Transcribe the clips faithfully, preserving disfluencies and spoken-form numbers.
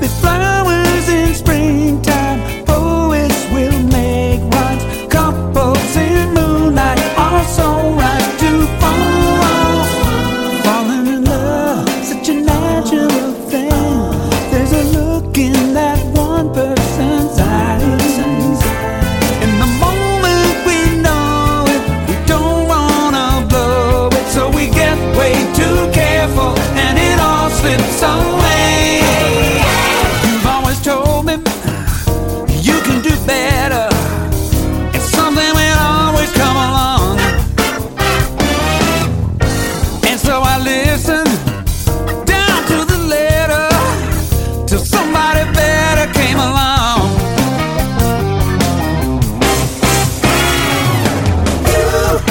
with flowers in springtime. Poets will make rhymes. Couples in moonlight are so right to fall. Falling in love, such a natural thing. There's a look in that one person's eyes. In the moment we know it, we don't wanna blow it, so we get way too careful and it all slips away. You've always told me you can do better, and something will always come along. And so I listen down to the letter till somebody better came along. You,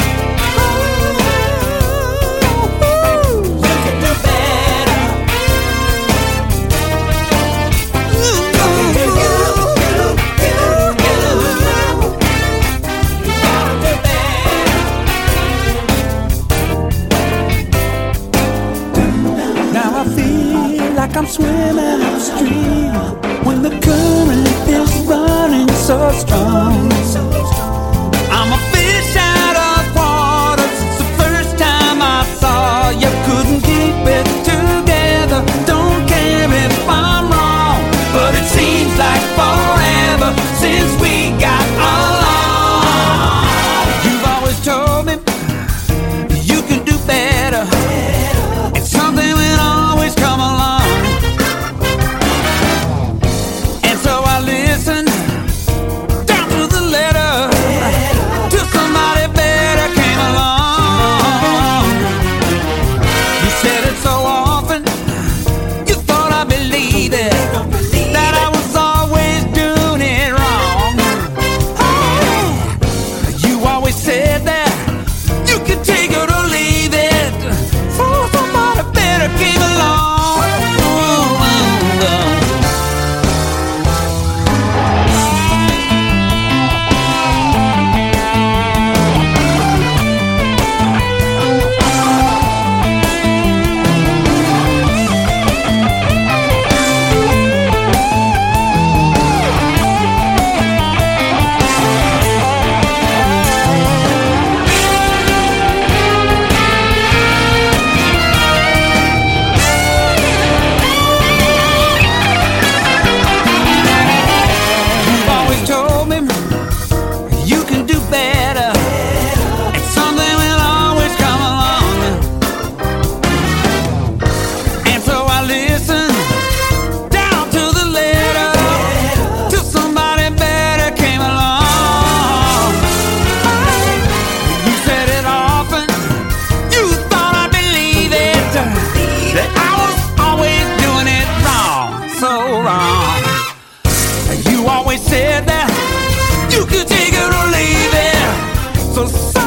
you can do better. You can do, you, you, you, you, you gotta do better. Now I feel like I'm swimming upstream when the current is running so strong. I'm a fish out of water since the first time I saw you. Couldn't keep it together, don't care if I'm wrong, but it seems like forever since we got along. You've always told me you can do better, and something will always come along. And so I listen down to the letter till somebody better came along. You said it so often, you thought I believed it, that I was always doing it wrong. You always said that you could take it or leave it, so somebody better came along. You've always told me you can do better, and something will always come along. And so I listen down to the letter till somebody better came along. You said it often, you thought I'd believe it, that I was always doing it wrong, so wrong. You always said that you could take it or leave it, so